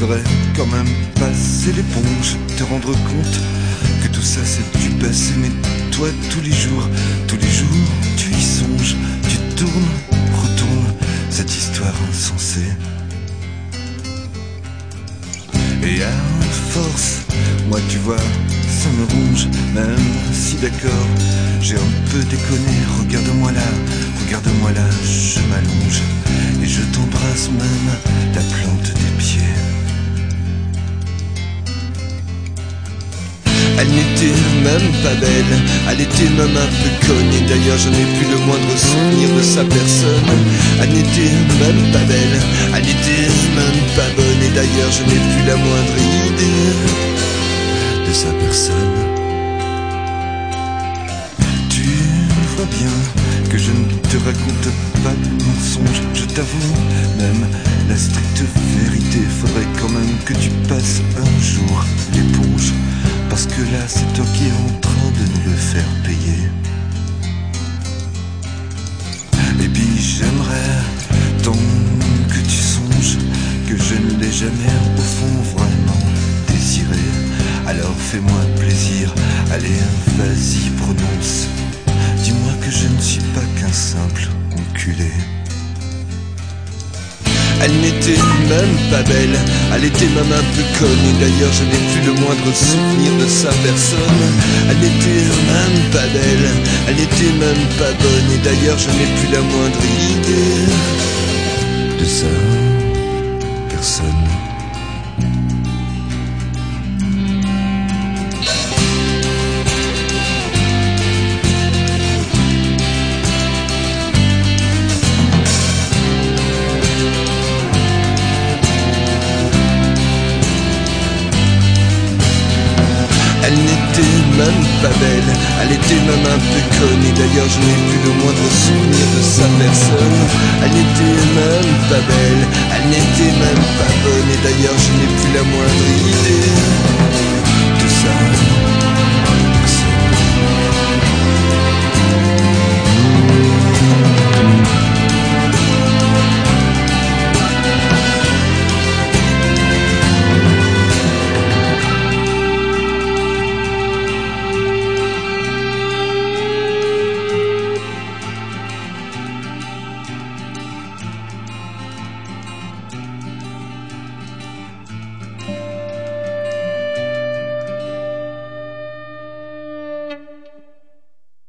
faudrait quand même passer l'éponge, te rendre compte que tout ça c'est du passé. Mais toi tous les jours tu y songes, tu tournes, retournes cette histoire insensée. Et à force, moi tu vois, ça me ronge, même si d'accord, j'ai un peu déconné. Regarde-moi là, je m'allonge et je t'embrasse même la plante des pieds. Elle n'était même pas belle, elle était même un peu conne. Et d'ailleurs je n'ai plus le moindre souvenir de sa personne. Elle n'était même pas belle, elle n'était même pas bonne. Et d'ailleurs je n'ai plus la moindre idée de sa personne. Tu vois bien que je ne te raconte pas de mensonge. Je t'avoue même la stricte vérité. Faudrait quand même que tu passes un jour l'éponge, parce que là c'est toi qui es en train de nous le faire payer. Et puis j'aimerais tant que tu songes que je ne l'ai jamais au fond vraiment désiré. Alors fais-moi plaisir, allez vas-y prononce, dis-moi que je ne suis pas qu'un simple enculé. Elle n'était même pas belle, elle était même un peu conne. Et d'ailleurs je n'ai plus le moindre souvenir de sa personne. Elle n'était même pas belle, elle n'était même pas bonne. Et d'ailleurs je n'ai plus la moindre idée de sa personne. Elle n'était même pas belle, elle était même un peu conne. Et d'ailleurs je n'ai plus le moindre souvenir de sa personne. Elle n'était même pas belle, elle n'était même pas bonne. Et d'ailleurs je n'ai plus la moindre idée de ça.